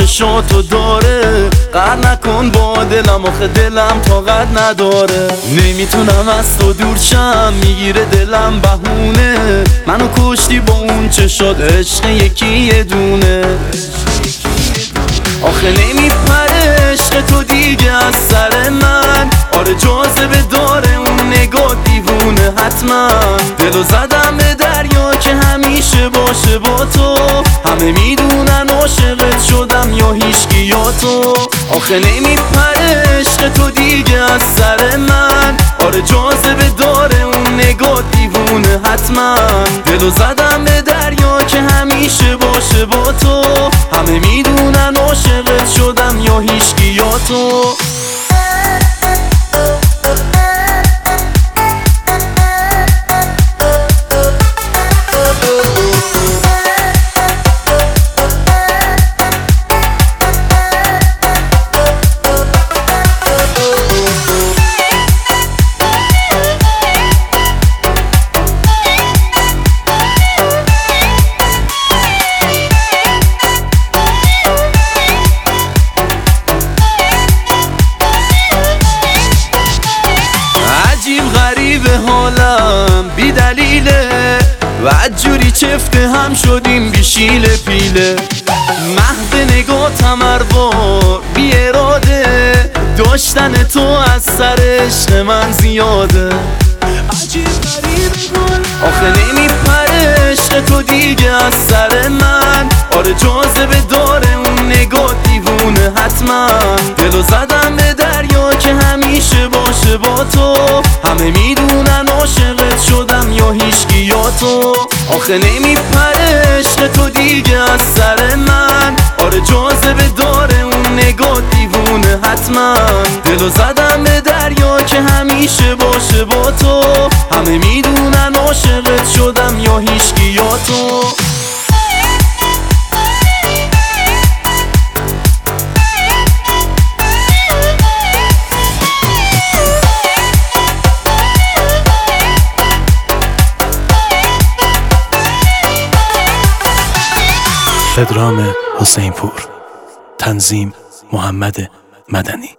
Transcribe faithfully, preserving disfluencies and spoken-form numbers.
چشاتو داره. قهر نکن با دلم، آخه دلم طاقت نداره. نمیتونم از تو دور شم، میگیره دلم بهونه. منو کشتی با اون چشات، عشق یکی یه دونه. آخه نمیپره عشق تو دیگه از سر من. آره جاذبه داره اون نگاه دیوونه حتما. دلو زدم به دریا که همیشه باشه با تو. همه میدونن عاشقت شدم یا هیچکی یا تو. آخه نمیپره عشق تو دیگه از سر من. آره جاذبه داره اون نگاه دیوونه حتما. دلو زدم به دریا که همیشه باشه با تو. همه میدونن عاشقت شدم یا هیچکی یا تو. غریب حالم بی دلیله و عجوری چفته هم شدیم بی شیله پیله. محو نگاه تمروار بی اراده، داشتن تو از سر عشق من زیاده. عجیب غریب آخه نمیپره عشق تو دیگه از سر من. آره جاذبه داره اون نگاه دیوونه حتما. دلو زدم به دریا که همیشه باشه با تو. همه میدونن عاشقت شدم یا هیچکی یا تو. آخه نمیپره عشق تو دیگه از سر من. آره جاذبه داره اون نگاه دیوونه حتما. دلو زدم به دریا که همیشه باشه با تو. همه میدونن عاشقت شدم یا هیچکی یا تو. پدرام حسین پور، تنظیم محمد مدنی.